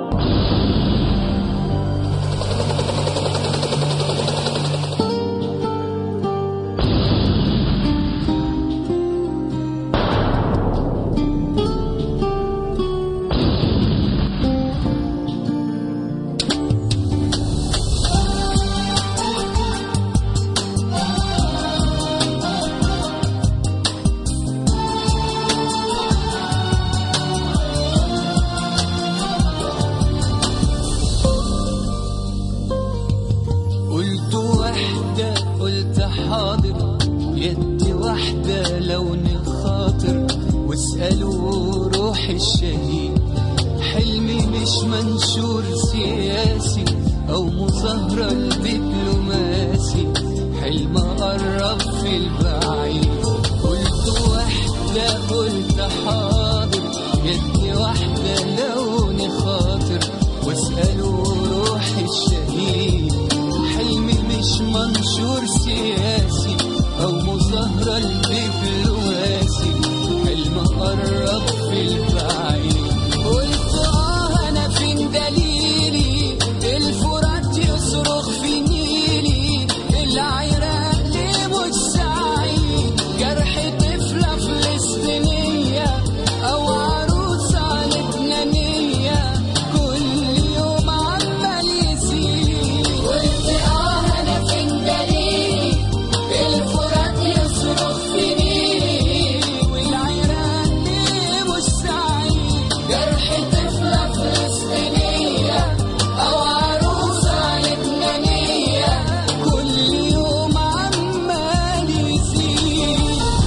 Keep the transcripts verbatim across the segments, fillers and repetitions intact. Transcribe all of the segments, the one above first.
قلت حاضر، يد واحدة لون الخاطر، واسألوا روح الشهيد. حلمي مش منشور سياسي أو مظاهرة الدبلوماسي، حلم أقرب في البعيد. قلت واحدة قلت حاضر، يد واحدة لون خاطر، واسألوا روح الشهيد. حلمي مش منشور سياسي أو مظاهرة الدبلوماسي، حلم قرب في البعيد. قلت آه أنا فين دليلي، الفرات يصرخ في نيلي، العراق ليه مش سعيد، جرح طفلة فلسطينية أو عروسة لبنانية كل يوم عمال يزيد. قلت آه أنا فين دليلي، الفرات يصرخ في نيلي، والعراق ليه مش سعيد، جرح طفلة فلسطينية أو عروسة لبنانية كل يوم عمال يزيد.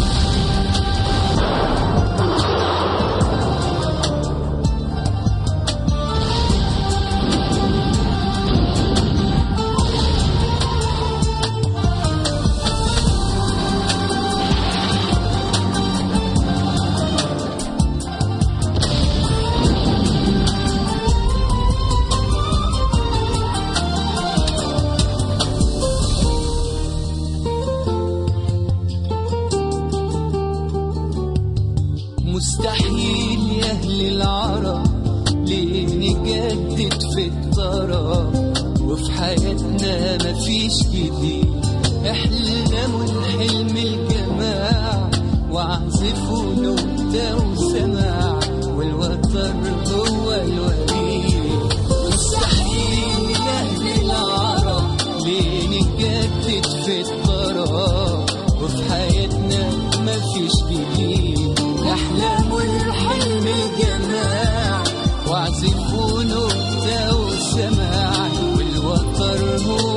مستحيل يا أهل العرب ليه نجدد في الطرب، وفي حياتنا مفيش جديد. احلموا الحلم الجماع، واعزفوا نكتة وسماع، والوتر هو الوريد. مستحيل يا أهل العرب ليه نجدد في الطرب، وفي حياتنا مفيش جديد. احلموا الحلم الجماع، واعزفوا نكتة وسماع، والوتر هو